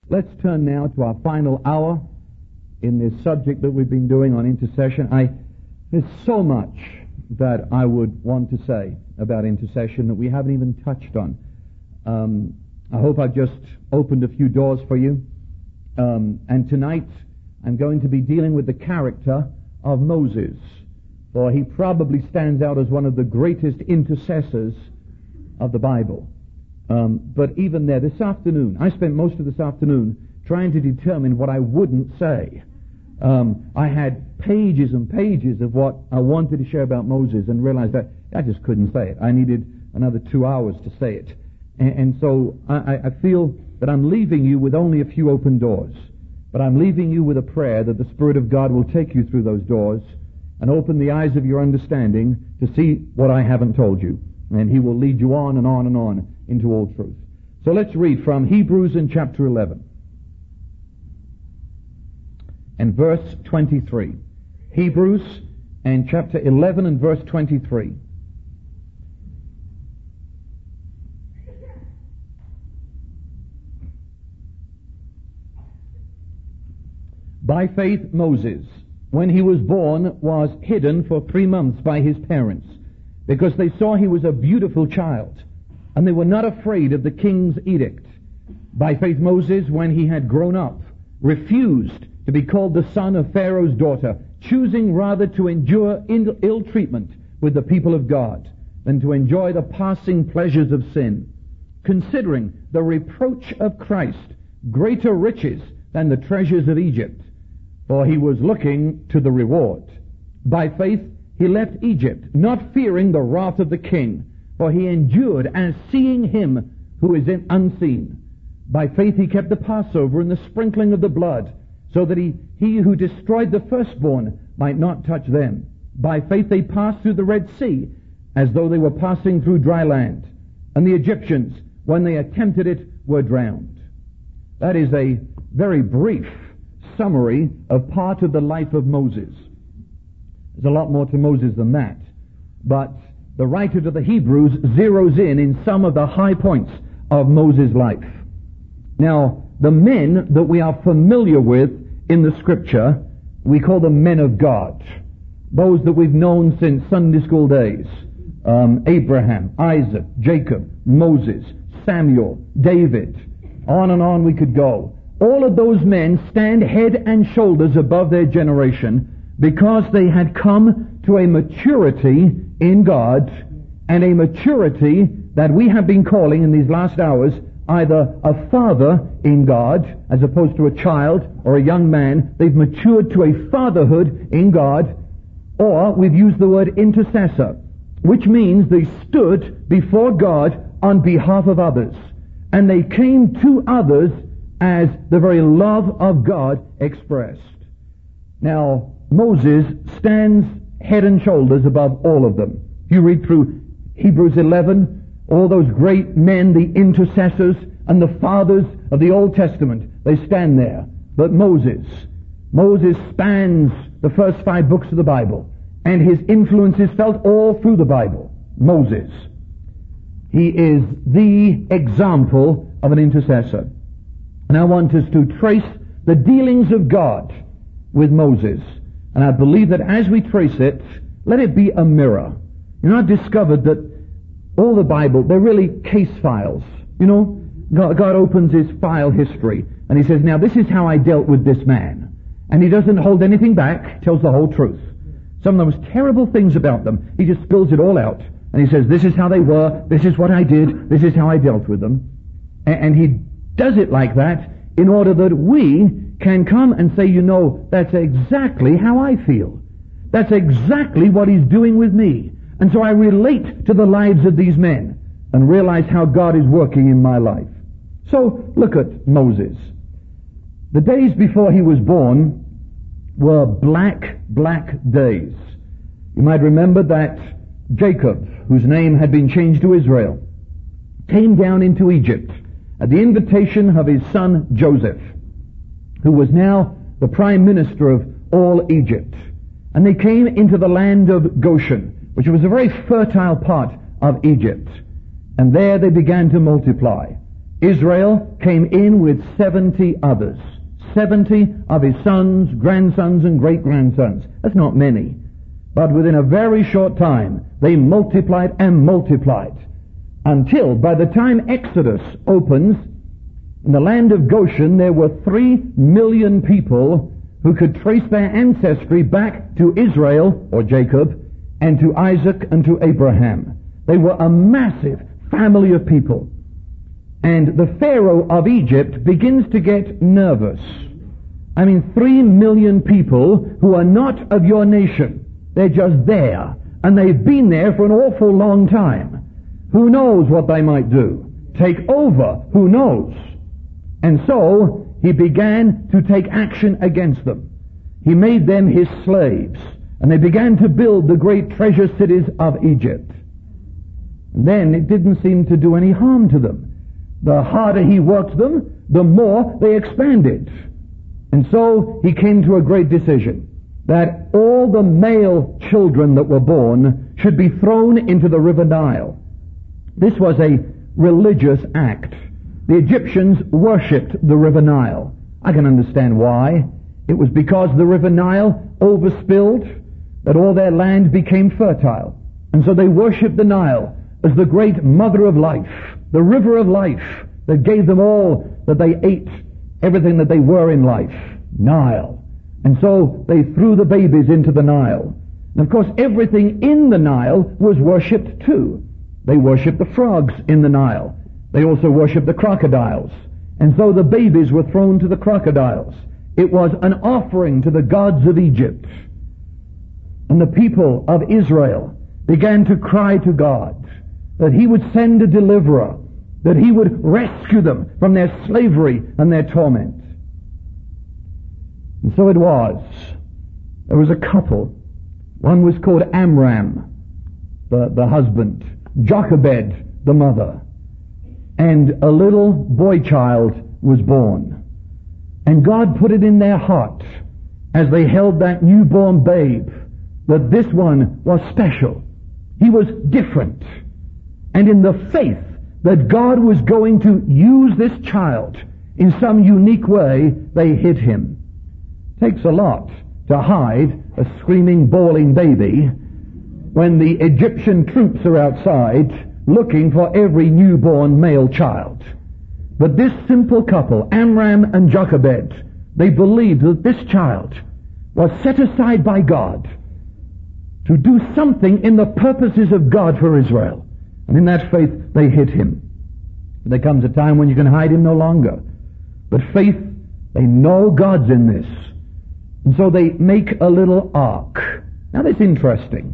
Let's turn now to our final hour in this subject that we've been doing on intercession. There's so much that I would want to say about intercession that we haven't even touched on. I hope I've just opened a few doors for you. And tonight I'm going to be dealing with the character of Moses, for he probably stands out as one of the greatest intercessors of the Bible. But even there, this afternoon, I spent most of this afternoon trying to determine what I wouldn't say. I had pages and pages of what I wanted to share about Moses and realized that I just couldn't say it. I needed another 2 hours to say it. And so I feel that I'm leaving you with only a few open doors. But I'm leaving you with a prayer that the Spirit of God will take you through those doors and open the eyes of your understanding to see what I haven't told you. And He will lead you on and on and on into all truth. So let's read from Hebrews in chapter 11 and verse 23. Hebrews and chapter 11 and verse 23. By faith Moses, when he was born, was hidden for 3 months by his parents, because they saw he was a beautiful child, and they were not afraid of the king's edict. By faith Moses, when he had grown up, refused to be called the son of Pharaoh's daughter, choosing rather to endure ill treatment with the people of God than to enjoy the passing pleasures of sin, considering the reproach of Christ greater riches than the treasures of Egypt, for he was looking to the reward. By faith he left Egypt, not fearing the wrath of the king, for he endured as seeing him who is unseen. By faith he kept the Passover and the sprinkling of the blood, so that he who destroyed the firstborn might not touch them. By faith they passed through the Red Sea, as though they were passing through dry land, and the Egyptians, when they attempted it, were drowned. That is a very brief summary of part of the life of Moses. There's a lot more to Moses than that, but the writer to the Hebrews zeroes in some of the high points of Moses' life. Now, the men that we are familiar with in the Scripture, we call them men of God. Those that we've known since Sunday school days. Abraham, Isaac, Jacob, Moses, Samuel, David. On and on we could go. All of those men stand head and shoulders above their generation because they had come to a maturity in God, and a maturity that we have been calling in these last hours either a father in God as opposed to a child or a young man. They've matured to a fatherhood in God, or we've used the word intercessor, which means they stood before God on behalf of others, and they came to others as the very love of God expressed. Now, Moses stands head and shoulders above all of them. If you read through Hebrews 11, all those great men, the intercessors and the fathers of the Old Testament, they stand there. But Moses spans the first 5 books of the Bible, and his influence is felt all through the Bible. Moses. He is the example of an intercessor. And I want us to trace the dealings of God with Moses. And I believe that as we trace it, let it be a mirror. You know, I've discovered that all the Bible, they're really case files. You know, God opens his file history, and he says, now this is how I dealt with this man. And he doesn't hold anything back, tells the whole truth. Some of the most terrible things about them, he just spills it all out. And he says, this is how they were, this is what I did, this is how I dealt with them. And he does it like that in order that we can come and say, you know, that's exactly how I feel. That's exactly what he's doing with me. And so I relate to the lives of these men and realize how God is working in my life. So look at Moses. The days before he was born were black days. You might remember that Jacob, whose name had been changed to Israel, came down into Egypt at the invitation of his son Joseph, who was now the prime minister of all Egypt. And they came into the land of Goshen, which was a very fertile part of Egypt. And there they began to multiply. Israel came in with 70 others. 70 of his sons, grandsons, and great-grandsons. That's not many. But within a very short time, they multiplied and multiplied, until by the time Exodus opens, in the land of Goshen, there were 3 million people who could trace their ancestry back to Israel, or Jacob, and to Isaac and to Abraham. They were a massive family of people. And the Pharaoh of Egypt begins to get nervous. 3 million people who are not of your nation. They're just there. And they've been there for an awful long time. Who knows what they might do? Take over. Who knows? And so he began to take action against them. He made them his slaves. And they began to build the great treasure cities of Egypt. And then it didn't seem to do any harm to them. The harder he worked them, the more they expanded. And so he came to a great decision, that all the male children that were born should be thrown into the river Nile. This was a religious act. The Egyptians worshipped the river Nile. I can understand why. It was because the river Nile overspilled, that all their land became fertile. And so they worshipped the Nile as the great mother of life, the river of life that gave them all that they ate, everything that they were in life, Nile. And so they threw the babies into the Nile. And of course everything in the Nile was worshipped too. They worshipped the frogs in the Nile. They also worshipped the crocodiles. And so the babies were thrown to the crocodiles. It was an offering to the gods of Egypt. And the people of Israel began to cry to God that he would send a deliverer, that he would rescue them from their slavery and their torment. And so it was. There was a couple. One was called Amram, the husband, Jochebed, the mother, and a little boy child was born. And God put it in their heart as they held that newborn babe that this one was special. He was different. And in the faith that God was going to use this child in some unique way, they hid him. Takes a lot to hide a screaming, bawling baby when the Egyptian troops are outside looking for every newborn male child. But this simple couple, Amram and Jochebed, they believed that this child was set aside by God to do something in the purposes of God for Israel. And in that faith, they hid him. There comes a time when you can hide him no longer. But faith, they know God's in this. And so they make a little ark. Now that's interesting.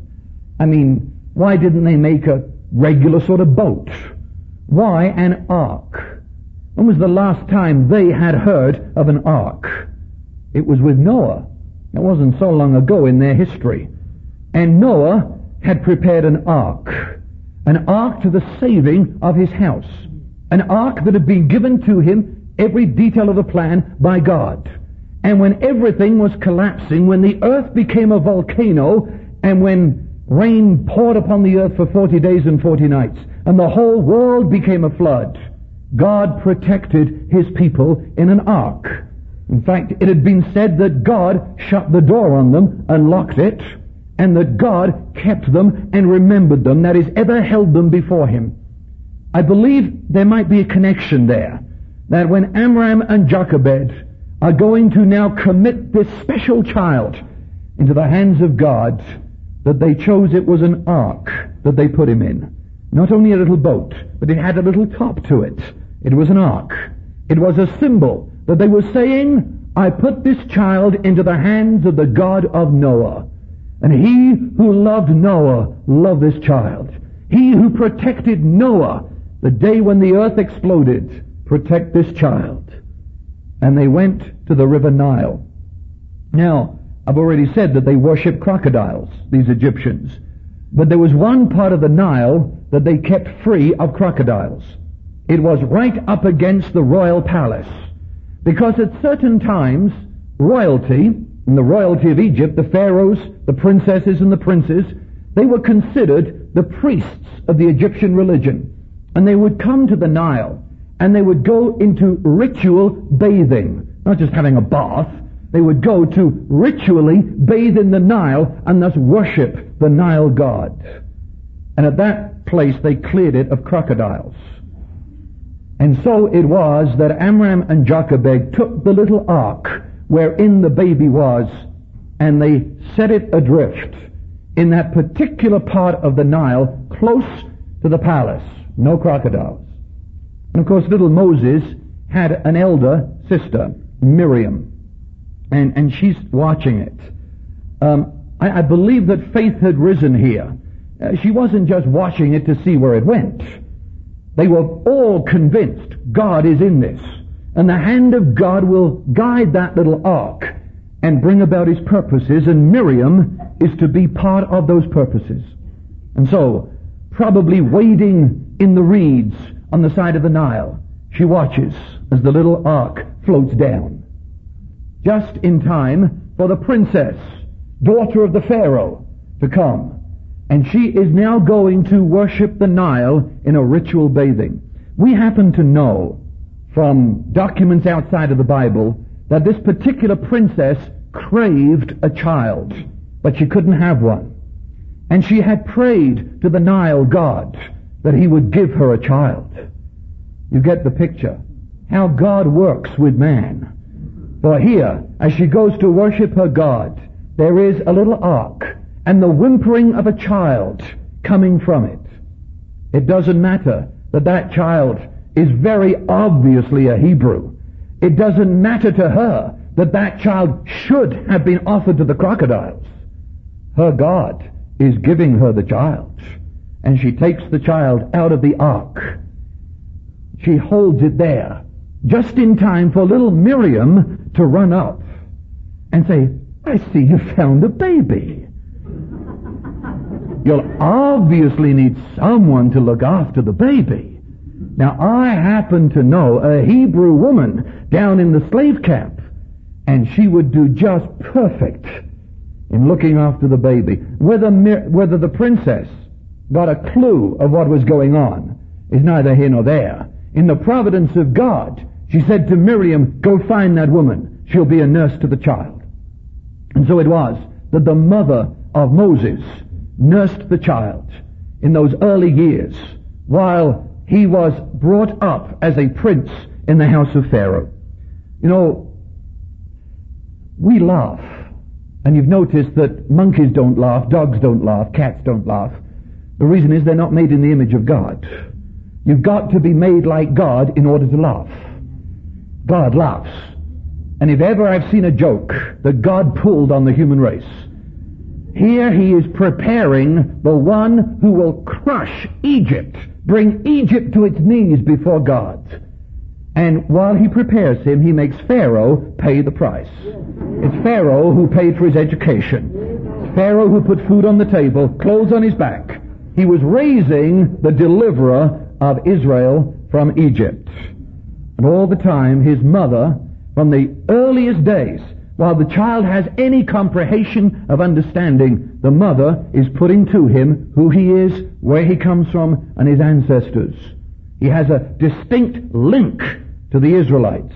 Why didn't they make a regular sort of boat? Why an ark? When was the last time they had heard of an ark? It was with Noah. It wasn't so long ago in their history. And Noah had prepared an ark to the saving of his house, an ark that had been given to him, every detail of the plan, by God. And when everything was collapsing, when the earth became a volcano, and when rain poured upon the earth for 40 days and 40 nights, and the whole world became a flood, God protected his people in an ark. In fact, it had been said that God shut the door on them and locked it, and that God kept them and remembered them, that is, ever held them before him. I believe there might be a connection there, that when Amram and Jochebed are going to now commit this special child into the hands of God, that they chose it was an ark that they put him in. Not only a little boat, but it had a little top to it. It was an ark. It was a symbol that they were saying, I put this child into the hands of the God of Noah. And he who loved Noah loved this child. He who protected Noah the day when the earth exploded, protect this child. And they went to the river Nile. Now, I've already said that they worshiped crocodiles, these Egyptians. But there was one part of the Nile that they kept free of crocodiles. It was right up against the royal palace. Because at certain times, royalty, and the royalty of Egypt, the pharaohs, the princesses and the princes, they were considered the priests of the Egyptian religion. And they would come to the Nile, and they would go into ritual bathing, not just having a bath. They would go to ritually bathe in the Nile and thus worship the Nile god. And at that place they cleared it of crocodiles. And so it was that Amram and Jochebed took the little ark wherein the baby was, and they set it adrift in that particular part of the Nile close to the palace. No crocodiles. And of course little Moses had an elder sister, Miriam, and she's watching it. I believe that faith had risen here. She wasn't just watching it to see where it went. They were all convinced God is in this, and the hand of God will guide that little ark and bring about his purposes, and Miriam is to be part of those purposes. And so, probably wading in the reeds on the side of the Nile, she watches as the little ark floats down. Just in time for the princess, daughter of the Pharaoh, to come. And she is now going to worship the Nile in a ritual bathing. We happen to know from documents outside of the Bible that this particular princess craved a child, but she couldn't have one. And she had prayed to the Nile god that he would give her a child. You get the picture. How God works with man. For here, as she goes to worship her God, there is a little ark and the whimpering of a child coming from it. It doesn't matter that that child is very obviously a Hebrew. It doesn't matter to her that that child should have been offered to the crocodiles. Her God is giving her the child, and she takes the child out of the ark. She holds it there, just in time for little Miriam to run up and say, "I see you found a baby. You'll obviously need someone to look after the baby." Now, I happen to know a Hebrew woman down in the slave camp, and she would do just perfect in looking after the baby. Whether the princess got a clue of what was going on is neither here nor there. In the providence of God, she said to Miriam, "Go find that woman. She'll be a nurse to the child." And so it was that the mother of Moses nursed the child in those early years while he was brought up as a prince in the house of Pharaoh. You know, we laugh, and you've noticed that monkeys don't laugh, dogs don't laugh, cats don't laugh. The reason is they're not made in the image of God. You've got to be made like God in order to laugh. God laughs. And if ever I've seen a joke that God pulled on the human race, here he is preparing the one who will crush Egypt, bring Egypt to its knees before God. And while he prepares him, he makes Pharaoh pay the price. It's Pharaoh who paid for his education. It's Pharaoh who put food on the table, clothes on his back. He was raising the deliverer of Israel from Egypt. And all the time, his mother, from the earliest days, while the child has any comprehension of understanding, the mother is putting to him who he is, where he comes from, and his ancestors. He has a distinct link to the Israelites.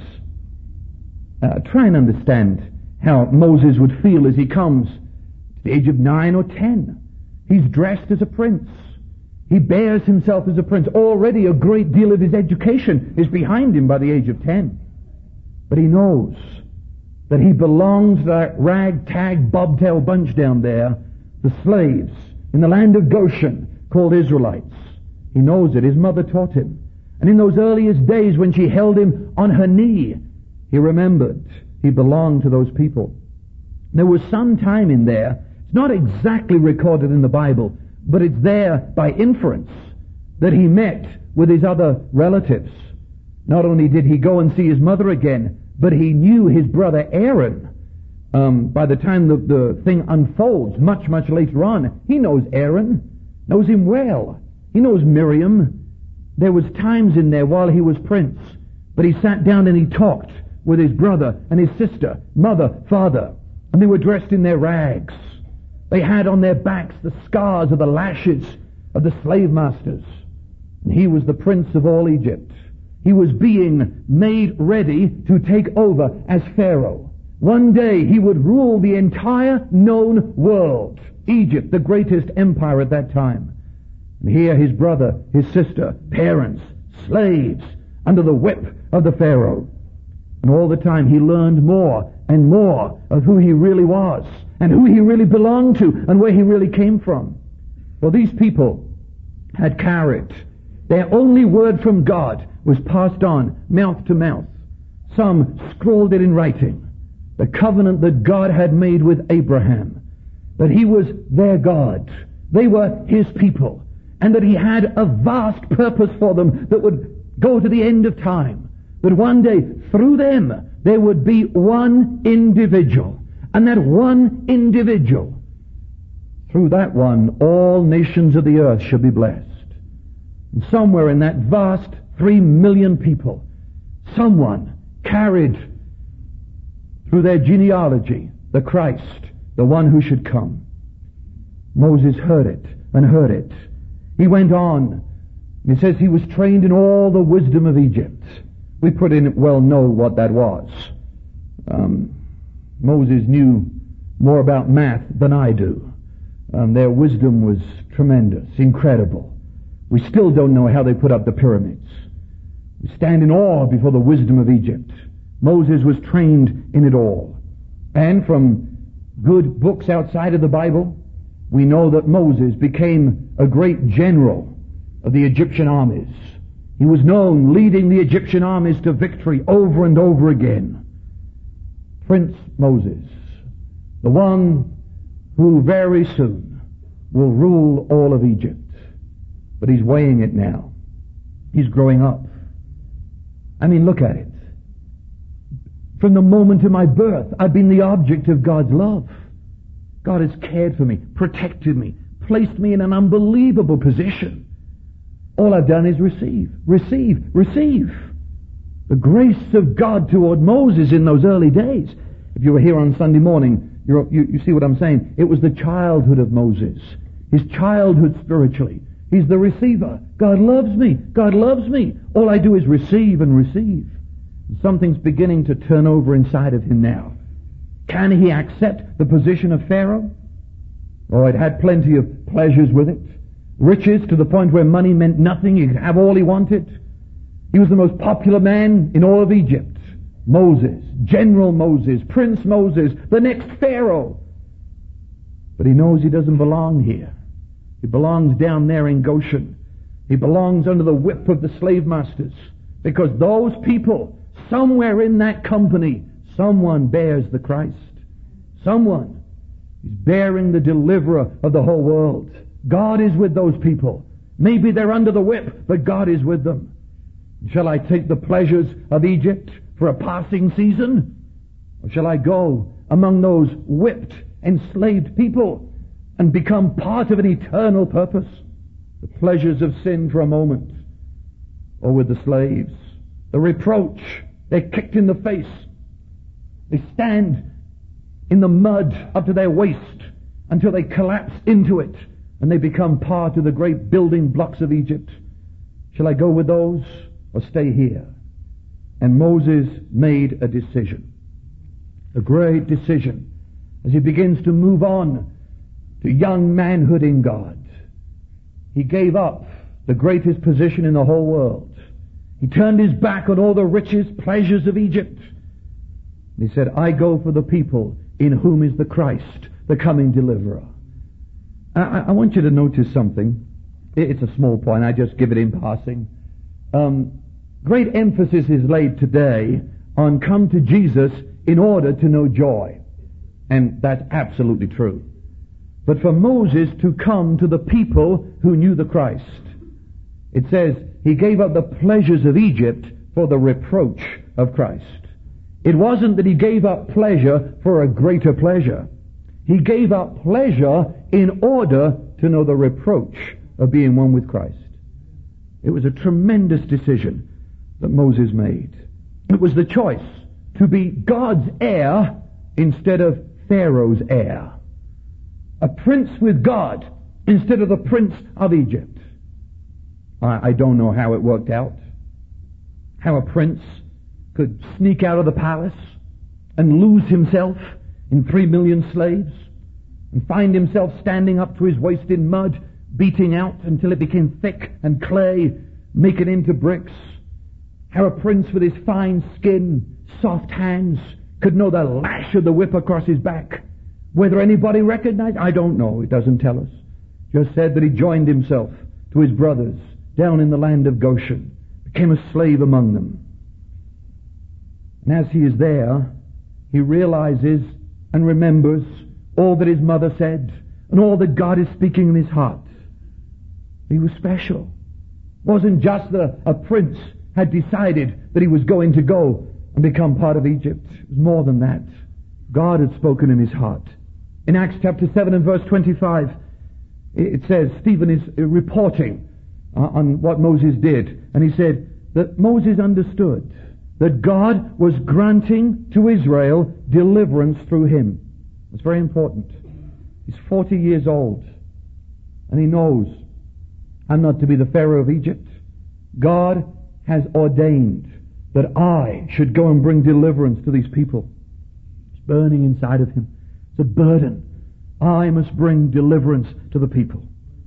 Try and understand how Moses would feel as he comes to the age of 9 or 10. He's dressed as a prince. He bears himself as a prince. Already a great deal of his education is behind him by the age of 10. But he knows that he belongs to that ragtag bobtail bunch down there, the slaves in the land of Goshen called Israelites. He knows it. His mother taught him. And in those earliest days when she held him on her knee, he remembered he belonged to those people. There was some time in there, it's not exactly recorded in the Bible, but it's there by inference, that he met with his other relatives. Not only did he go and see his mother again, but he knew his brother Aaron. By the time the thing unfolds, much, much later on, he knows Aaron, knows him well. He knows Miriam. There was times in there while he was prince, but he sat down and he talked with his brother and his sister, mother, father, and they were dressed in their rags. They had on their backs the scars of the lashes of the slave masters. And he was the prince of all Egypt. He was being made ready to take over as Pharaoh. One day he would rule the entire known world. Egypt, the greatest empire at that time. And here his brother, his sister, parents, slaves, under the whip of the Pharaoh. And all the time he learned more and more of who he really was, and who he really belonged to, and where he really came from. Well, these people had carried. Their only word from God was passed on, mouth to mouth. Some scrawled it in writing. The covenant that God had made with Abraham. That he was their God. They were his people. And that he had a vast purpose for them that would go to the end of time. That one day, through them, there would be one individual. And that one individual, through that one, all nations of the earth shall be blessed. And somewhere in that vast 3 million people, someone carried through their genealogy the Christ, the one who should come. Moses heard it and heard it. He went on. He says he was trained in all the wisdom of Egypt. We pretty well know what that was. Moses knew more about math than I do. Their wisdom was tremendous, incredible. We still don't know how they put up the pyramids. We stand in awe before the wisdom of Egypt. Moses was trained in it all. And from good books outside of the Bible, we know that Moses became a great general of the Egyptian armies. He was known leading the Egyptian armies to victory over and over again. Prince Moses, the one who very soon will rule all of Egypt. But he's weighing it now. He's growing up. I mean, look at it. From the moment of my birth, I've been the object of God's love. God has cared for me, protected me, placed me in an unbelievable position. All I've done is receive, receive, receive. The grace of God toward Moses in those early days. If you were here on Sunday morning, you see what I'm saying. It was the childhood of Moses. His childhood spiritually. He's the receiver. God loves me. God loves me. All I do is receive and receive. Something's beginning to turn over inside of him now. Can he accept the position of Pharaoh? Oh, it had plenty of pleasures with it. Riches to the point where money meant nothing. He could have all he wanted. He was the most popular man in all of Egypt. Moses, General Moses, Prince Moses, the next Pharaoh. But he knows he doesn't belong here. He belongs down there in Goshen. He belongs under the whip of the slave masters. Because those people, somewhere in that company, someone bears the Christ. Someone is bearing the deliverer of the whole world. God is with those people. Maybe they're under the whip, but God is with them. Shall I take the pleasures of Egypt for a passing season? Or shall I go among those whipped, enslaved people and become part of an eternal purpose? The pleasures of sin for a moment. Or with the slaves, the reproach, they're kicked in the face. They stand in the mud up to their waist until they collapse into it and they become part of the great building blocks of Egypt. Shall I go with those or stay here? And Moses made a decision. A great decision as he begins to move on to young manhood in God. He gave up the greatest position in the whole world. He turned his back on all the riches, pleasures of Egypt. He said, I go for the people in whom is the Christ, the coming deliverer. I want you to notice something. It's a small point. I just give it in passing. Great emphasis is laid today on come to Jesus in order to know joy. And that's absolutely true. But for Moses to come to the people who knew the Christ, it says he gave up the pleasures of Egypt for the reproach of Christ. It wasn't that he gave up pleasure for a greater pleasure. He gave up pleasure in order to know the reproach of being one with Christ. It was a tremendous decision that Moses made. It was the choice to be God's heir instead of Pharaoh's heir. A prince with God instead of the prince of Egypt. I don't know how it worked out. how a prince could sneak out of the palace and lose himself in 3 million slaves and find himself standing up to his waist in mud, beating out until it became thick and clay, make it into bricks. How a prince with his fine skin, soft hands, could know the lash of the whip across his back. Whether anybody recognized, I don't know. It doesn't tell us. Just said that he joined himself to his brothers down in the land of Goshen, became a slave among them. And as he is there, he realizes and remembers all that his mother said and all that God is speaking in his heart. He was special. It wasn't just that a prince had decided that he was going to go and become part of Egypt. It was more than that. God had spoken in his heart. In Acts chapter 7 and verse 25, it says, Stephen is reporting on what Moses did. And he said that Moses understood that God was granting to Israel deliverance through him. It's very important. He's 40 years old. And he knows, I'm not to be the Pharaoh of Egypt. God has ordained that I should go and bring deliverance to these people. It's burning inside of him. It's a burden. I must bring deliverance to the people.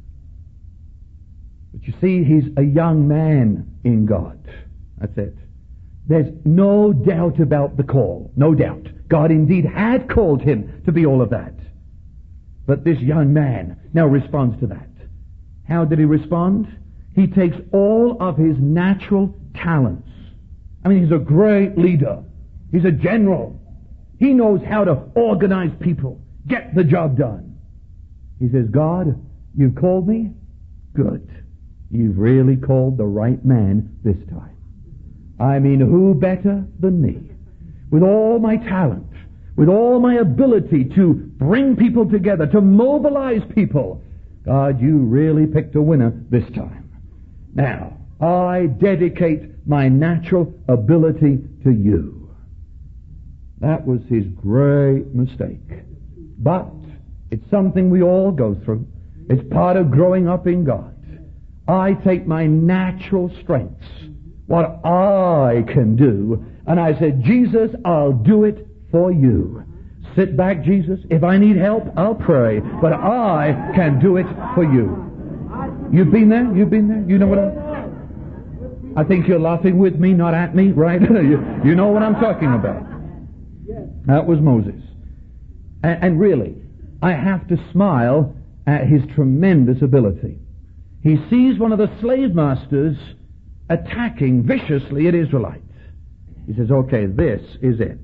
But you see, he's a young man in God. That's it. There's no doubt about the call. No doubt. God indeed had called him to be all of that. But this young man now responds to that. How did he respond? He takes all of his natural talents. I mean, he's a great leader. He's a general. He knows how to organize people, get the job done. He says, God, you've called me? Good. You've really called the right man this time. I mean, who better than me? With all my talent, with all my ability to bring people together, to mobilize people. God, you really picked a winner this time. Now, I dedicate my natural ability to you. That was his great mistake. But it's something we all go through. It's part of growing up in God. I take my natural strengths, what I can do, and I said, Jesus, I'll do it for you. Sit back, Jesus. If I need help, I'll pray. But I can do it for you. You've been there? You've been there? You know what I think you're laughing with me, not at me, right? You know what I'm talking about. That was Moses. And really, I have to smile at his tremendous ability. He sees one of the slave masters attacking viciously at Israelites. He says, okay, this is it.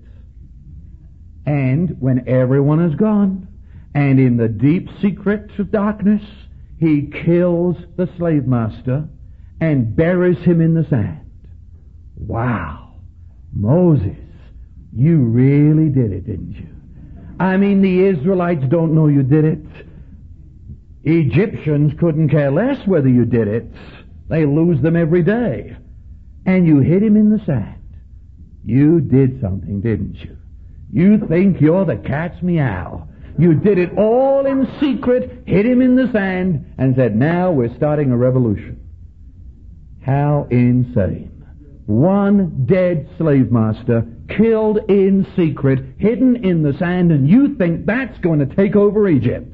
And when everyone is gone, and in the deep secrets of darkness, he kills the slave master and buries him in the sand. Wow. Moses, you really did it, didn't you? I mean, the Israelites don't know you did it. Egyptians couldn't care less whether you did it. They lose them every day. And you hit him in the sand. You did something, didn't you? You think you're the cat's meow. You did it all in secret, hit him in the sand, and said, now we're starting a revolution. How insane. One dead slave master, killed in secret, hidden in the sand, and you think that's going to take over Egypt.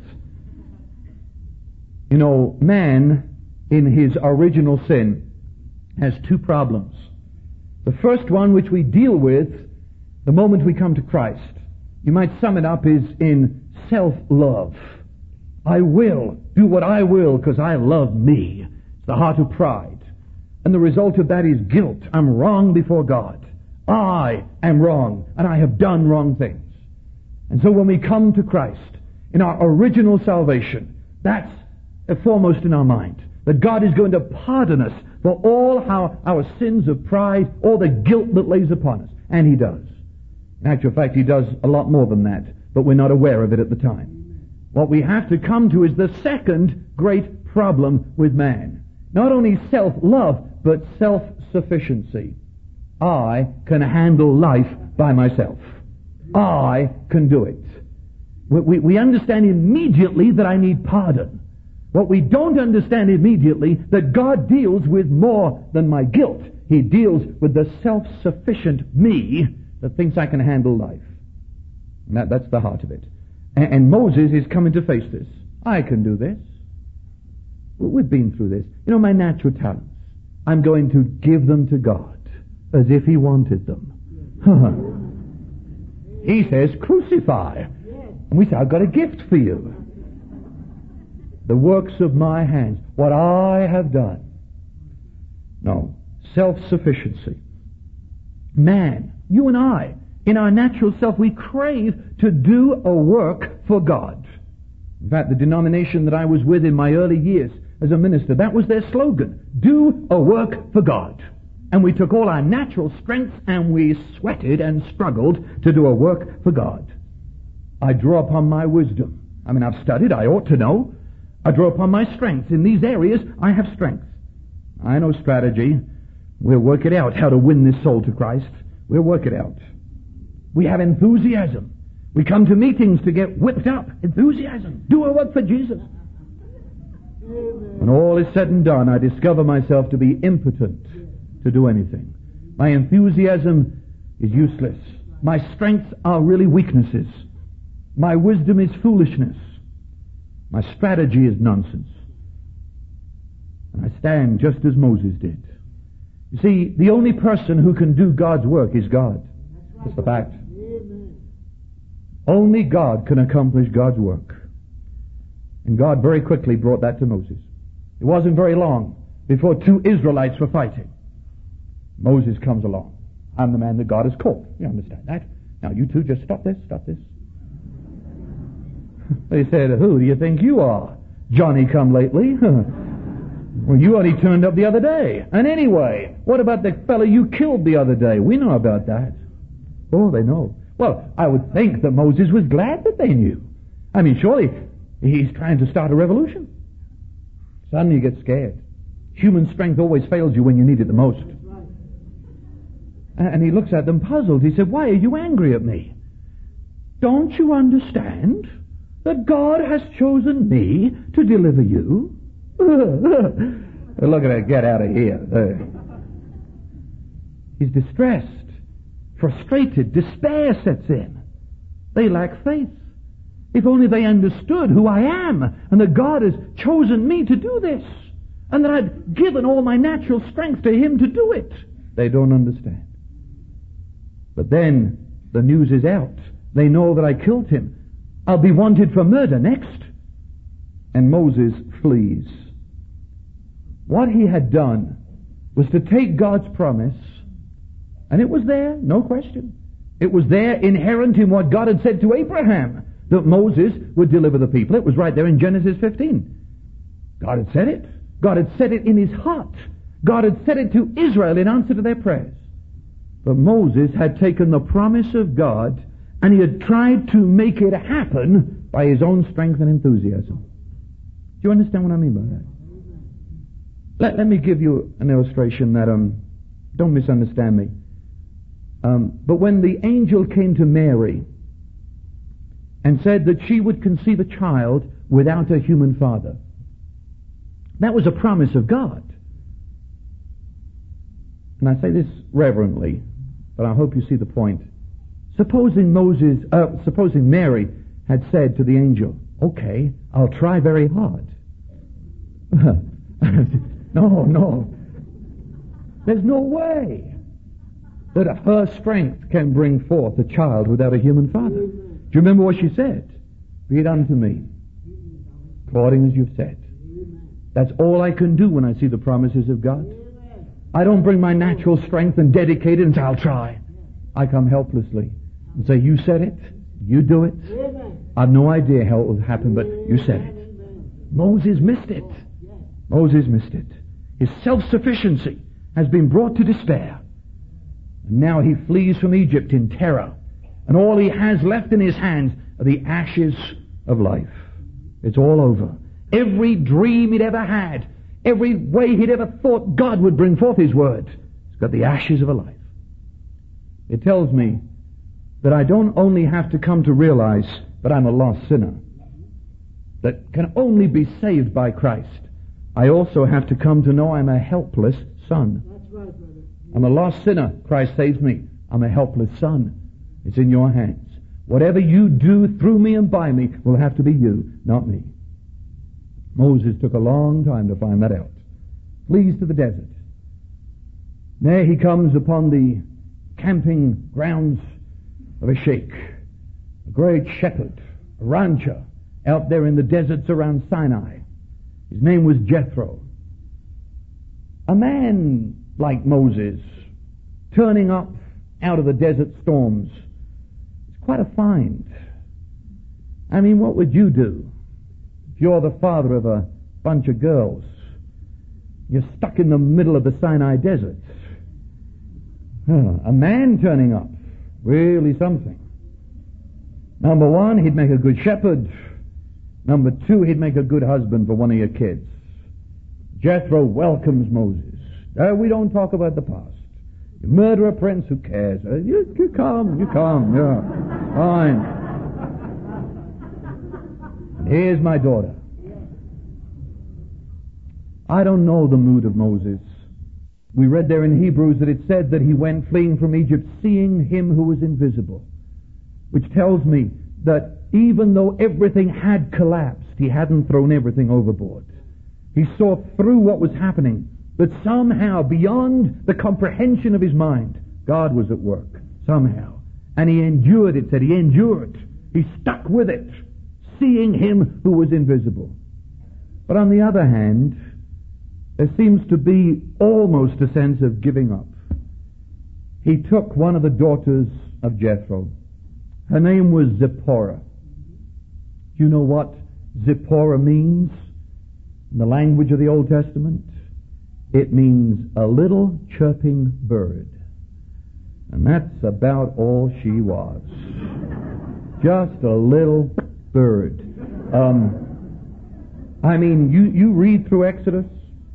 You know, man, in his original sin, has two problems. The first one, which we deal with the moment we come to Christ, you might sum it up, is in self-love. I will do what I will because I love me. It's the heart of pride. And the result of that is guilt. I'm wrong before God. I am wrong, and I have done wrong things. And so when we come to Christ, in our original salvation, that's foremost in our mind. That God is going to pardon us for all our sins of pride, all the guilt that lays upon us. And He does. In actual fact, He does a lot more than that, but we're not aware of it at the time. What we have to come to is the second great problem with man. Not only self-love, but self-sufficiency. I can handle life by myself. I can do it. We understand immediately that I need pardon. What we don't understand immediately, that God deals with more than my guilt. He He deals with the self-sufficient me that thinks I can handle life. And that's the heart of it. And Moses is coming to face this. I can do this. We've been through this. You know, my natural talents, I'm going to give them to God as if He wanted them. He says, crucify. And we say, I've got a gift for you. The works of my hands, what I have done. No, self-sufficiency. Man, you and I, in our natural self, we crave to do a work for God. In fact, the denomination that I was with in my early years as a minister, that was their slogan, do a work for God. And we took all our natural strengths and we sweated and struggled to do a work for God. I draw upon my wisdom. I mean, I've studied, I ought to know. I draw upon my strengths. In these areas, I have strength. I know strategy. We'll work it out, how to win this soul to Christ. We'll work it out. We have enthusiasm. We come to meetings to get whipped up. Enthusiasm. Do a work for Jesus. When all is said and done, I discover myself to be impotent to do anything. My enthusiasm is useless. My strengths are really weaknesses. My wisdom is foolishness. My strategy is nonsense. And I stand just as Moses did. You see, the only person who can do God's work is God. That's the fact. Only God can accomplish God's work. And God very quickly brought that to Moses. It wasn't very long before two Israelites were fighting. Moses comes along. I'm the man that God has called. You understand that? Now you two just stop this, stop this. They said, who do you think you are? Johnny come lately? Well, you only turned up the other day. And anyway, what about the fellow you killed the other day? We know about that. Oh, they know. Well, I would think that Moses was glad that they knew. I mean, surely he's trying to start a revolution. Suddenly you get scared. Human strength always fails you when you need it the most. And he looks at them puzzled. He said, why are you angry at me? Don't you understand that God has chosen me to deliver you? Look at that, get out of here. He's distressed, frustrated, despair sets in. They lack faith. If only they understood who I am and that God has chosen me to do this and that I've given all my natural strength to Him to do it. They don't understand. But then the news is out. They know that I killed him. I'll be wanted for murder next. And Moses flees. What he had done was to take God's promise, and it was there, no question. It was there inherent in what God had said to Abraham, that Moses would deliver the people. It was right there in Genesis 15. God had said it. God had said it in his heart. God had said it to Israel in answer to their prayers. But Moses had taken the promise of God and he had tried to make it happen by his own strength and enthusiasm. Do you understand what I mean by that? Let me give you an illustration that, don't misunderstand me. But when the angel came to Mary and said that she would conceive a child without a human father, that was a promise of God. And I say this reverently, but I hope you see the point. Supposing Mary had said to the angel, okay, I'll try very hard. No. There's no way that her strength can bring forth a child without a human father. Do you remember what she said? Be it unto me, according as you've said. That's all I can do when I see the promises of God. I don't bring my natural strength and dedicate it and say, I'll try. I come helplessly and say, you said it, you do it. I've no idea how it will happen, but you said it. Moses missed it. Moses missed it. His self-sufficiency has been brought to despair. And now he flees from Egypt in terror. And all he has left in his hands are the ashes of life. It's all over. Every dream he'd ever had, every way he'd ever thought God would bring forth his word, it's got the ashes of a life. It tells me that I don't only have to come to realize that I'm a lost sinner that can only be saved by Christ. I also have to come to know I'm a helpless son. I'm a lost sinner. Christ saves me. I'm a helpless son. It's in your hands. Whatever you do through me and by me will have to be you, not me. Moses took a long time to find that out. Flees to the desert. There he comes upon the camping grounds of a sheikh, a great shepherd, a rancher, out there in the deserts around Sinai. His name was Jethro. A man like Moses, turning up out of the desert storms, it's quite a find. I mean, what would you do if you're the father of a bunch of girls? You're stuck in the middle of the Sinai desert. A man turning up, really something. Number one, he'd make a good shepherd. Number two, he'd make a good husband for one of your kids. Jethro welcomes Moses. We don't talk about the past. You murder a prince, who cares? You come, yeah, fine. And here's my daughter. I don't know the mood of Moses. We read there in Hebrews that it said that he went fleeing from Egypt, seeing him who was invisible, which tells me that even though everything had collapsed, he hadn't thrown everything overboard. He saw through what was happening, but somehow, beyond the comprehension of his mind, God was at work, somehow. And he endured, it said. He endured. He stuck with it, seeing him who was invisible. But on the other hand, there seems to be almost a sense of giving up. He took one of the daughters of Jethro. Her name was Zipporah. Do you know what Zipporah means in the language of the Old Testament? It means a little chirping bird. And that's about all she was. Just a little bird. I mean, you read through Exodus,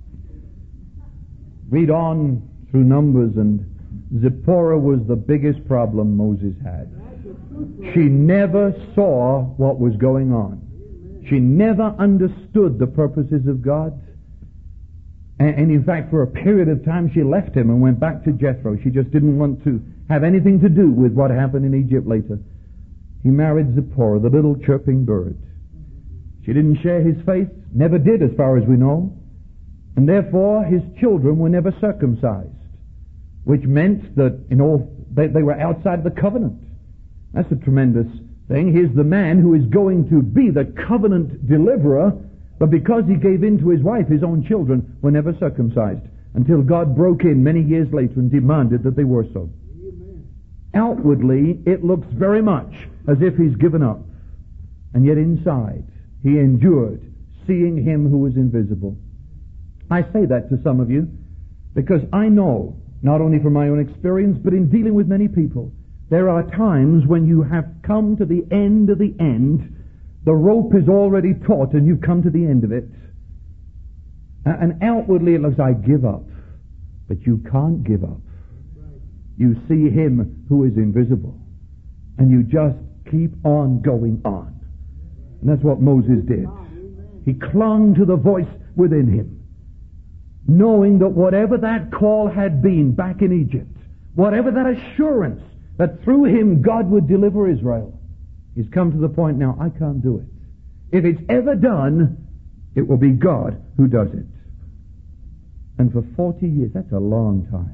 read on through Numbers, and Zipporah was the biggest problem Moses had. She never saw what was going on. She never understood the purposes of God. And in fact, for a period of time, she left him and went back to Jethro. She just didn't want to have anything to do with what happened in Egypt later. He married Zipporah, the little chirping bird. She didn't share his faith, never did as far as we know. And therefore, his children were never circumcised, which meant that they were outside the covenant. That's a tremendous thing. Here's the man who is going to be the covenant deliverer, but because he gave in to his wife, his own children were never circumcised until God broke in many years later and demanded that they were so. Amen. Outwardly, it looks very much as if he's given up. And yet inside, he endured, seeing him who was invisible. I say that to some of you because I know, not only from my own experience, but in dealing with many people, there are times when you have come to the end of the end. The rope is already taut and you've come to the end of it. And outwardly it looks like give up. But you can't give up. You see him who is invisible. And you just keep on going on. And that's what Moses did. He clung to the voice within him, knowing that whatever that call had been back in Egypt, whatever that assurance that through him God would deliver Israel, he's come to the point now, I can't do it. If it's ever done, it will be God who does it. And for 40 years, that's a long time.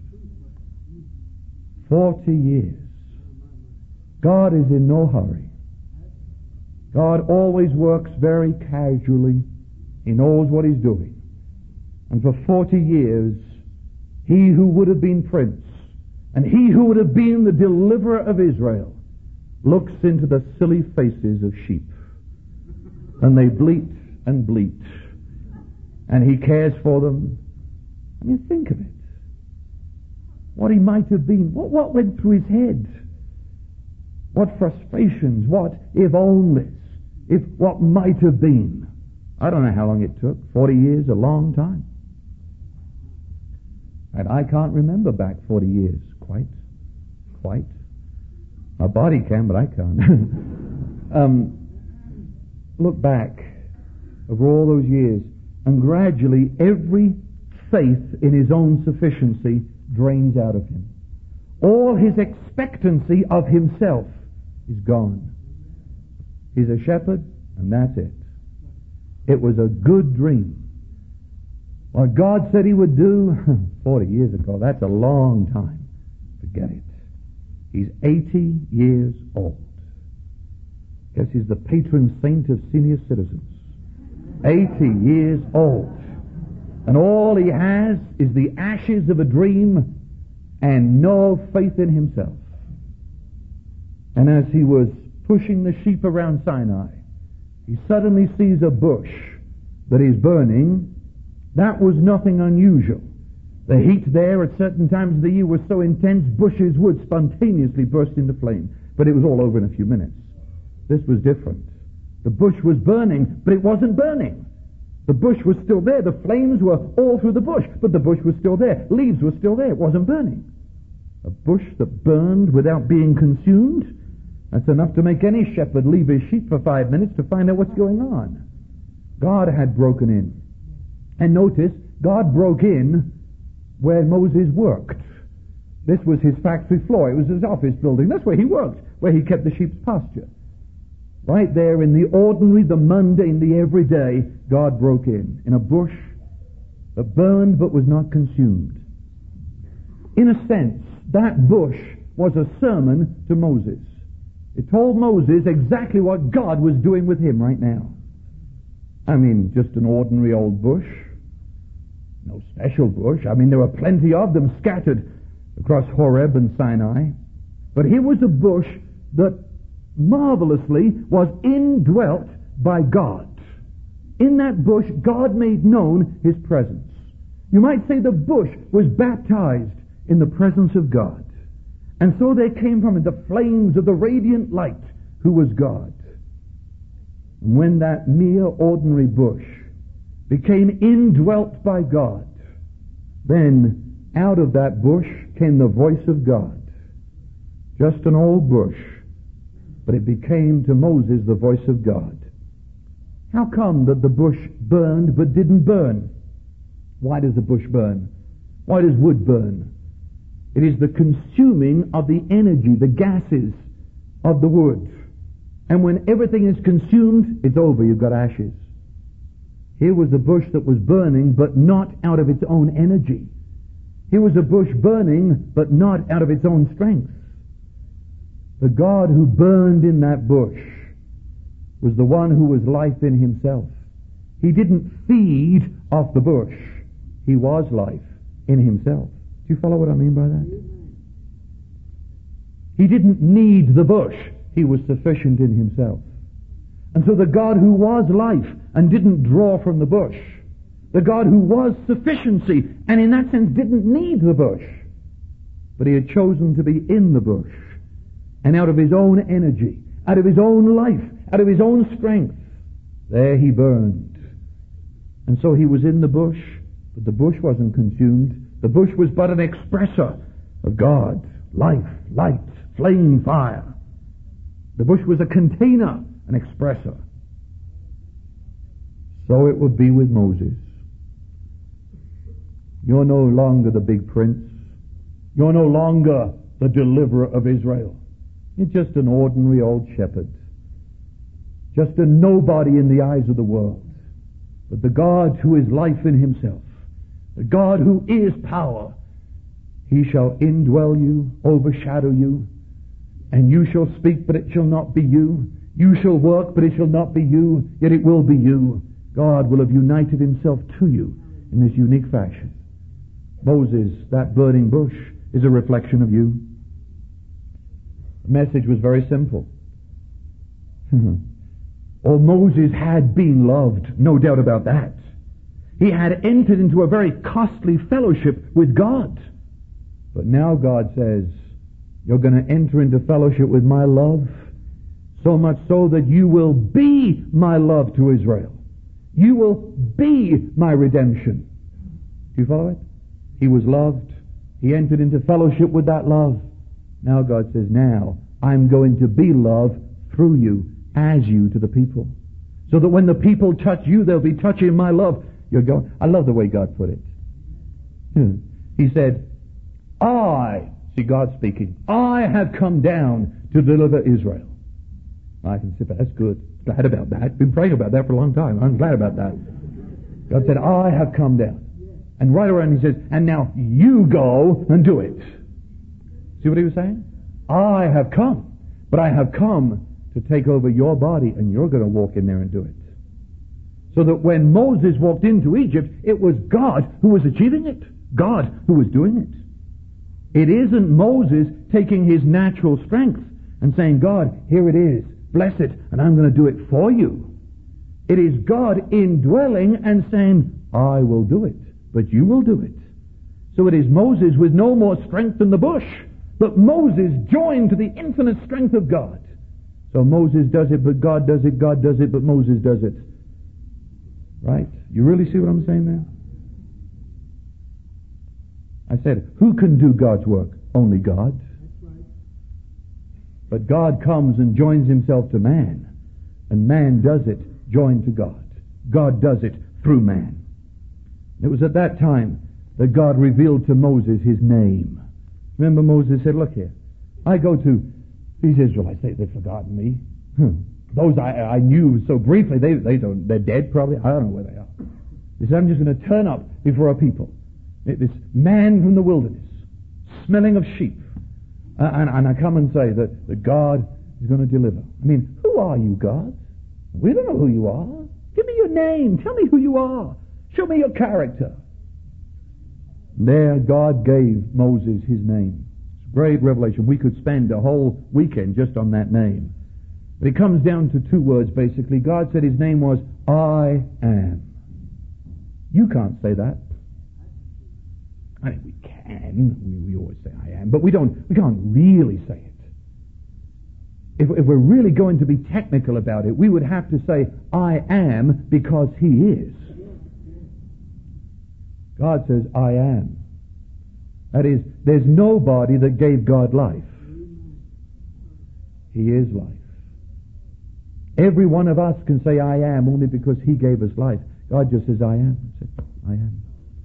40 years. God is in no hurry. God always works very casually. He knows what he's doing. And for 40 years, he who would have been prince, and he who would have been the deliverer of Israel, looks into the silly faces of sheep. And they bleat and bleat. And he cares for them. I mean, think of it. What he might have been. What went through his head? What frustrations? What if onlys? If what might have been? I don't know how long it took. 40 years, a long time. And I can't remember back 40 years. Quite. My body can, but I can't. Look back over all those years, and gradually every faith in his own sufficiency drains out of him. All his expectancy of himself is gone. He's a shepherd, and that's it. It was a good dream. What God said he would do 40 years ago, that's a long time. Forget it. He's 80 years old. Guess he's the patron saint of senior citizens. 80 years old. And all he has is the ashes of a dream and no faith in himself. And as he was pushing the sheep around Sinai, he suddenly sees a bush that is burning. That was nothing unusual. The heat there at certain times of the year was so intense, bushes would spontaneously burst into flame. But it was all over in a few minutes. This was different. The bush was burning, but it wasn't burning. The bush was still there. The flames were all through the bush, but the bush was still there. Leaves were still there. It wasn't burning. A bush that burned without being consumed, that's enough to make any shepherd leave his sheep for 5 minutes to find out what's going on. God had broken in. And notice, God broke in where Moses worked. This was his factory floor. It was his office building. That's where he worked, where he kept the sheep's pasture. Right there in the ordinary, the mundane, the everyday, God broke in a bush that burned but was not consumed. In a sense, that bush was a sermon to Moses. It told Moses exactly what God was doing with him right now. I mean, just an ordinary old bush. No special bush. I mean, there were plenty of them scattered across Horeb and Sinai. But here was a bush that marvelously was indwelt by God. In that bush, God made known his presence. You might say the bush was baptized in the presence of God. And so there came from it the flames of the radiant light who was God. And when that mere ordinary bush became indwelt by God, then out of that bush came the voice of God. Just an old bush, but it became to Moses the voice of God. How come that the bush burned but didn't burn? Why does the bush burn? Why does wood burn? It is the consuming of the energy, the gases of the wood. And when everything is consumed, it's over. You've got ashes. Here was a bush that was burning, but not out of its own energy. Here was a bush burning, but not out of its own strength. The God who burned in that bush was the one who was life in himself. He didn't feed off the bush. He was life in himself. Do you follow what I mean by that? He didn't need the bush. He was sufficient in himself. And so the God who was life and didn't draw from the bush, the God who was sufficiency and in that sense didn't need the bush, but he had chosen to be in the bush, and out of his own energy, out of his own life, out of his own strength, there he burned. And so he was in the bush, but the bush wasn't consumed. The bush was but an expressor of God, life, light, flame, fire. The bush was a container, an expressor. So it would be with Moses. You're no longer the big prince. You're no longer the deliverer of Israel. You're just an ordinary old shepherd. Just a nobody in the eyes of the world. But the God who is life in himself, the God who is power, he shall indwell you, overshadow you, and you shall speak, but it shall not be you. You shall work, but it shall not be you, yet it will be you. God will have united himself to you in this unique fashion. Moses, that burning bush, is a reflection of you. The message was very simple. Oh, Moses had been loved, no doubt about that. He had entered into a very costly fellowship with God. But now God says, you're going to enter into fellowship with my love, so much so that you will be my love to Israel. You will be my redemption. Do you follow it? He was loved. He entered into fellowship with that love. Now God says, now I'm going to be love through you, as you to the people. So that when the people touch you, they'll be touching my love. You're going. I love the way God put it. He said, see God speaking, I have come down to deliver Israel. I can sit back. That's good. Glad about that. Been praying about that for a long time. I'm glad about that. God said, I have come down. And right around he says, and now you go and do it. See what he was saying? I have come. But I have come to take over your body, and you're going to walk in there and do it. So that when Moses walked into Egypt, it was God who was achieving it. God who was doing it. It isn't Moses taking his natural strength and saying, God, here it is. Bless it, and I'm going to do it for you. It is God indwelling and saying, I will do it, but you will do it. So it is Moses with no more strength than the bush, but Moses joined to the infinite strength of God. So Moses does it, but God does it. God does it, but Moses does it. Right? You really see what I'm saying there? I said, who can do God's work? Only God. But God comes and joins himself to man, and man does it joined to God. God does it through man. It was at that time that God revealed to Moses his name. Remember Moses said, look here, I go to these Israelites, they've forgotten me. Those I knew so briefly, they're dead probably. I don't know where they are. He said, I'm just going to turn up before a people. This man from the wilderness, smelling of sheep. And I come and say that God is going to deliver. I mean, who are you, God? We don't know who you are. Give me your name. Tell me who you are. Show me your character. There, God gave Moses his name. It's a great revelation. We could spend a whole weekend just on that name. But it comes down to two words, basically. God said his name was, I am. You can't say that. I mean, we can. We always say I am. But we can't really say it. If we're really going to be technical about it, we would have to say, I am because he is. God says, I am. That is, there's nobody that gave God life. He is life. Every one of us can say, I am, only because he gave us life. God just says, I am. That's it. I am.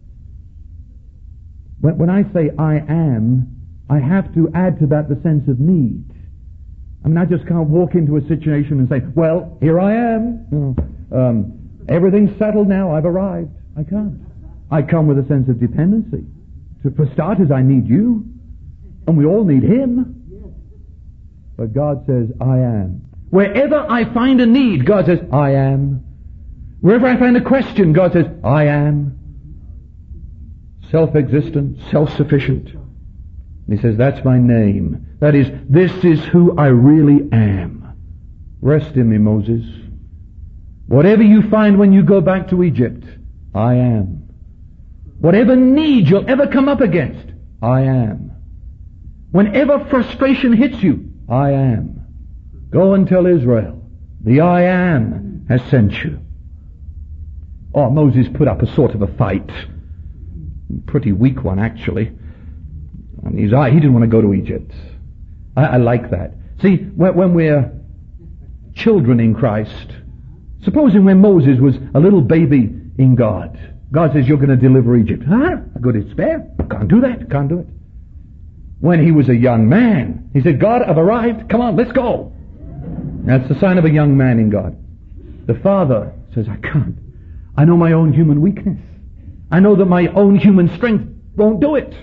When I say I am, I have to add to that the sense of need. I mean, I just can't walk into a situation and say, well, here I am. Everything's settled now. I've arrived. I can't. I come with a sense of dependency. For starters, I need you. And we all need him. But God says, I am. Wherever I find a need, God says, I am. Wherever I find a question, God says, I am. Self-existent, self-sufficient. And he says, that's my name. That is, this is who I really am. Rest in me, Moses. Whatever you find when you go back to Egypt, I am. Whatever need you'll ever come up against, I am. Whenever frustration hits you, I am. Go and tell Israel, the I am has sent you. Oh, Moses put up a sort of a fight. Pretty weak one, actually. And he didn't want to go to Egypt. I like that. See, when we're children in Christ, supposing when Moses was a little baby in God, God says, you're going to deliver Egypt. I go to despair. Can't do that. Can't do it. When he was a young man, he said, God, I've arrived. Come on, let's go. That's the sign of a young man in God. The father says, I can't. I know my own human weakness. I know that my own human strength won't do it.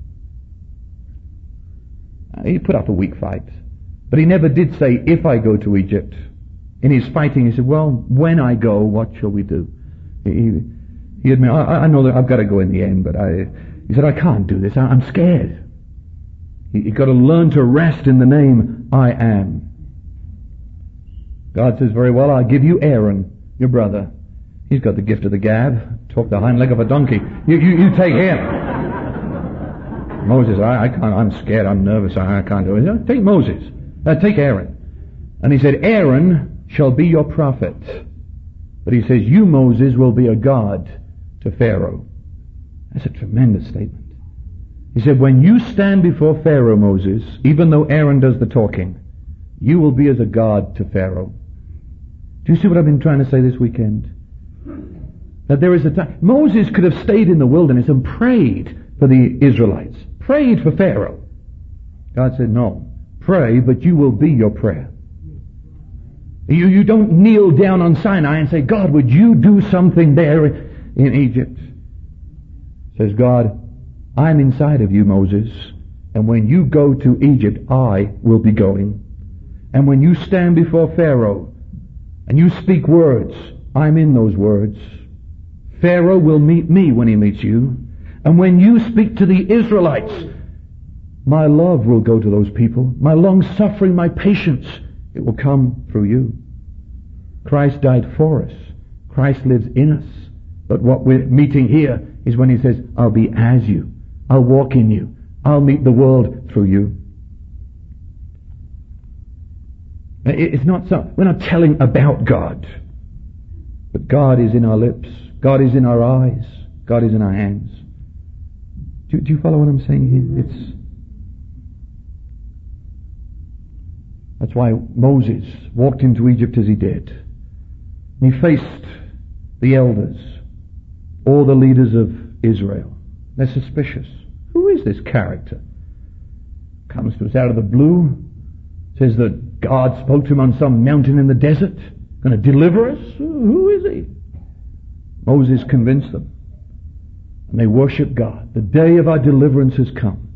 He put up a weak fight. But he never did say, if I go to Egypt. In his fighting, he said, well, when I go, what shall we do? He admitted, I know that I've got to go in the end, but he said, I can't do this. I'm scared. You've got to learn to rest in the name, I am. God says, very well, I'll give you Aaron, your brother. He's got the gift of the gab. Talk the hind leg of a donkey. You take him. Moses, I can't. I'm scared. I'm nervous. I can't do it. Take Moses. Take Aaron. And he said, Aaron shall be your prophet. But he says, you, Moses, will be a god to Pharaoh. That's a tremendous statement. He said, when you stand before Pharaoh, Moses, even though Aaron does the talking, you will be as a god to Pharaoh. Do you see what I've been trying to say this weekend? That there is a time. Moses could have stayed in the wilderness and prayed for the Israelites. prayed for Pharaoh. God said, no, pray, but you will be your prayer. You don't kneel down on Sinai and say, God, would you do something there in Egypt? Says God, I'm inside of you, Moses, and when you go to Egypt, I will be going. And when you stand before Pharaoh and you speak words, I'm in those words. Pharaoh will meet me when he meets you. And when you speak to the Israelites, my love will go to those people. My long-suffering, my patience, it will come through you. Christ died for us. Christ lives in us. But what we're meeting here is when he says, I'll be as you. I'll walk in you. I'll meet the world through you. It's not so. We're not telling about God. But God is in our lips. God is in our eyes. God is in our hands. Do you follow what I'm saying here? That's why Moses walked into Egypt as he did. He faced the elders, all the leaders of Israel. They're suspicious. Who is this character? Comes to us out of the blue. Says that God spoke to him on some mountain in the desert. Going to deliver us? Who is he? Moses convinced them. And they worship God. The day of our deliverance has come.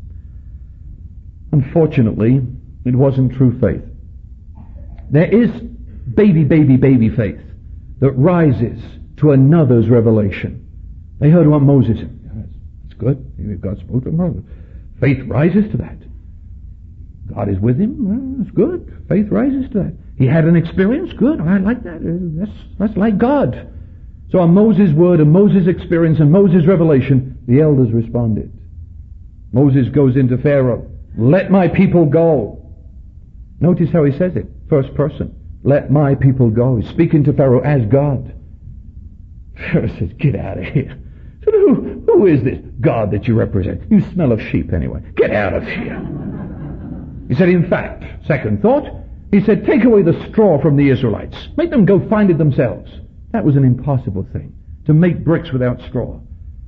Unfortunately, it wasn't true faith. There is baby faith that rises to another's revelation. They heard what Moses said. That's good. Maybe God spoke to him. Faith rises to that. God is with him. Well, that's good. Faith rises to that. He had an experience. Good. I like that. That's like God. So on Moses' word and Moses' experience and Moses' revelation, the elders responded. Moses goes into Pharaoh. Let my people go. Notice how he says it. First person. Let my people go. He's speaking to Pharaoh as God. Pharaoh says, get out of here. So who is this God that you represent? You smell of sheep anyway. Get out of here. He said, in fact, second thought, he said, take away the straw from the Israelites. Make them go find it themselves. That was an impossible thing, to make bricks without straw.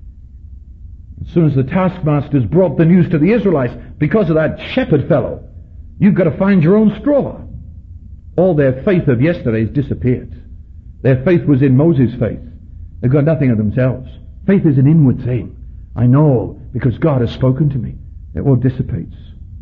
As soon as the taskmasters brought the news to the Israelites, because of that shepherd fellow, you've got to find your own straw. All their faith of yesterday has disappeared. Their faith was in Moses' faith. They've got nothing of themselves. Faith is an inward thing. I know because God has spoken to me. It all dissipates.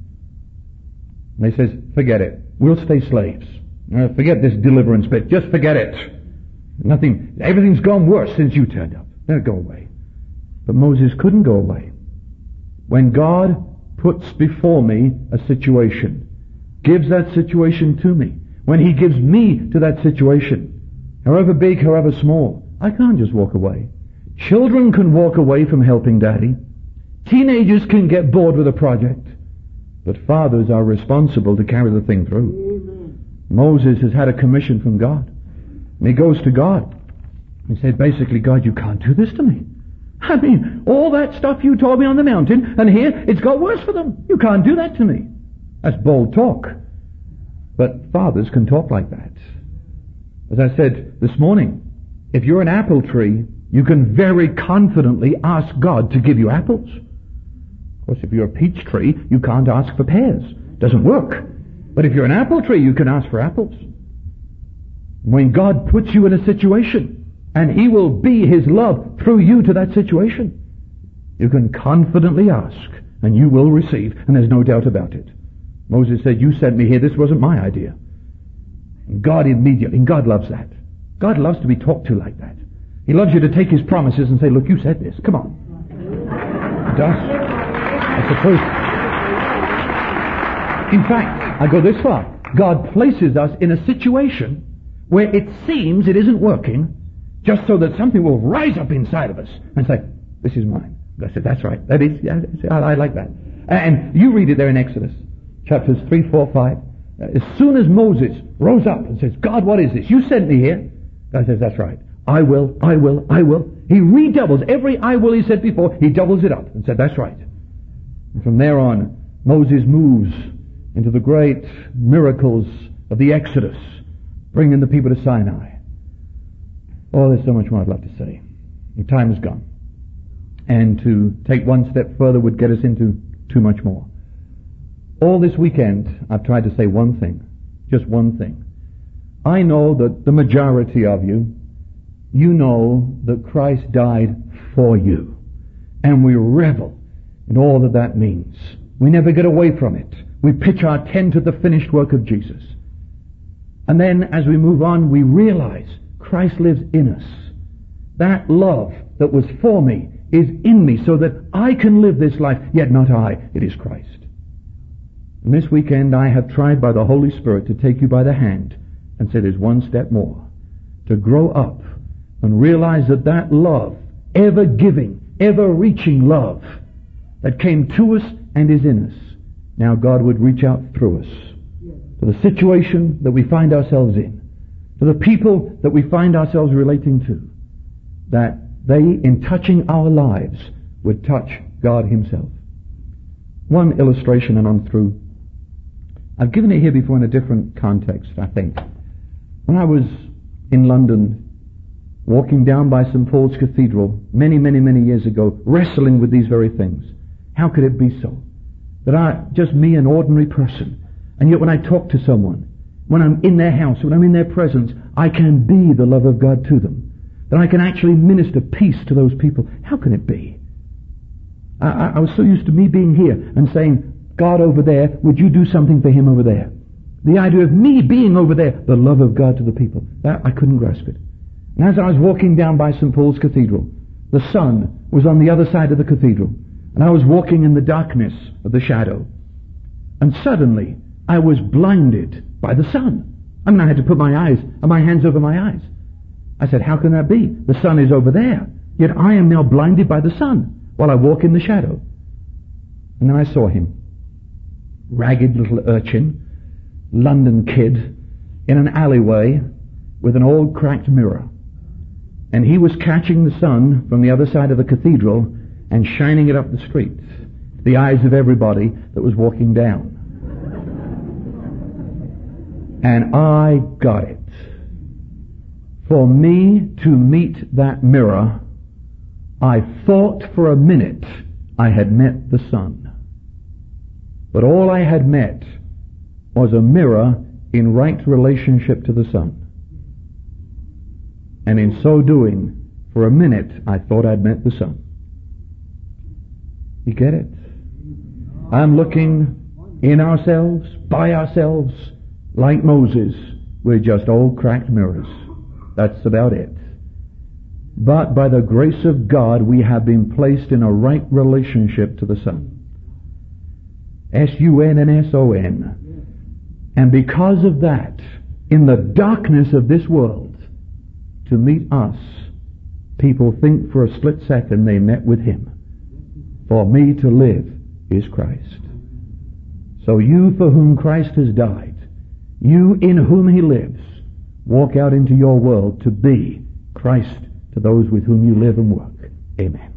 And he says, forget it. We'll stay slaves. Forget this deliverance bit. Just forget it. Everything's gone worse since you turned up. They'll go away. But Moses couldn't go away. When God puts before me a situation, gives that situation to me, when he gives me to that situation, however big, however small, I can't just walk away. Children can walk away from helping daddy. Teenagers can get bored with a project. But fathers are responsible to carry the thing through. Amen. Moses has had a commission from God. And he goes to God. He said, basically, God, you can't do this to me. I mean, all that stuff you told me on the mountain, and here, it's got worse for them. You can't do that to me. That's bold talk. But fathers can talk like that. As I said this morning, if you're an apple tree, you can very confidently ask God to give you apples. Of course, if you're a peach tree, you can't ask for pears. It doesn't work. But if you're an apple tree, you can ask for apples. When God puts you in a situation, and he will be his love through you to that situation, you can confidently ask, and you will receive, and there's no doubt about it. Moses said, you sent me here, this wasn't my idea. And God immediately, and God loves that. God loves to be talked to like that. He loves you to take his promises and say, look, you said this, come on. He does. That's the truth. In fact, I go this far. God places us in a situation where it seems it isn't working, just so that something will rise up inside of us and say, this is mine. God said, that's right. That is, I like that. And you read it there in Exodus, chapters 3, 4, 5. As soon as Moses rose up and says, God, what is this? You sent me here. God says, that's right. I will. He redoubles every I will he said before. He doubles it up and said, that's right. And from there on, Moses moves into the great miracles of the Exodus, bringing the people to Sinai. Oh, there's so much more I'd love to say. The time is gone. And to take one step further would get us into too much more. All this weekend, I've tried to say one thing, just one thing. I know that the majority of you know that Christ died for you. And we revel in all that that means. We never get away from it. We pitch our tent to the finished work of Jesus. And then as we move on, we realize Christ lives in us. That love that was for me is in me so that I can live this life, yet not I, it is Christ. And this weekend I have tried by the Holy Spirit to take you by the hand and say there's one step more. To grow up and realize that that love, ever-giving, ever-reaching love that came to us and is in us, now God would reach out through us to the situation that we find ourselves in, to the people that we find ourselves relating to, that they, in touching our lives, would touch God Himself. One illustration and I'm through. I've given it here before in a different context, I think. When I was in London, walking down by St. Paul's Cathedral many years ago, wrestling with these very things. How could it be so? That just me, an ordinary person, and yet when I talk to someone, when I'm in their house, when I'm in their presence, I can be the love of God to them. That I can actually minister peace to those people. How can it be? I was so used to me being here and saying, God over there, would you do something for him over there? The idea of me being over there, the love of God to the people. That I couldn't grasp it. And as I was walking down by St. Paul's Cathedral, the sun was on the other side of the cathedral, and I was walking in the darkness of the shadow. And suddenly, I was blinded by the sun. I mean, I had to put my hands over my eyes. I said, how can that be? The sun is over there, yet I am now blinded by the sun while I walk in the shadow. And then I saw him, ragged little urchin, London kid, in an alleyway with an old cracked mirror. And he was catching the sun from the other side of the cathedral and shining it up the street, to the eyes of everybody that was walking down. And I got it. For me to meet that mirror, I thought for a minute I had met the sun. But all I had met was a mirror in right relationship to the sun. And in so doing, for a minute, I thought I'd met the sun. You get it? I'm looking in ourselves, by ourselves, like Moses. We're just old cracked mirrors. That's about it. But by the grace of God, we have been placed in a right relationship to the sun. S-U-N and S-O-N. And because of that, in the darkness of this world, to meet us, people think for a split second they met with Him. For me to live is Christ. So you for whom Christ has died, you in whom He lives, walk out into your world to be Christ to those with whom you live and work. Amen.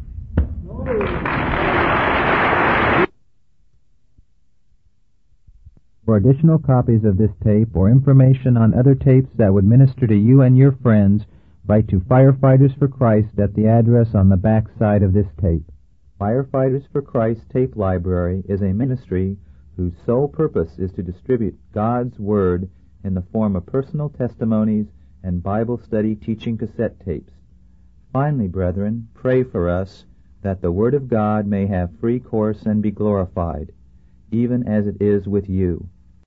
For additional copies of this tape or information on other tapes that would minister to you and your friends, write to Firefighters for Christ at the address on the back side of this tape. Firefighters for Christ Tape Library is a ministry whose sole purpose is to distribute God's Word in the form of personal testimonies and Bible study teaching cassette tapes. Finally, brethren, pray for us that the Word of God may have free course and be glorified, even as it is with you.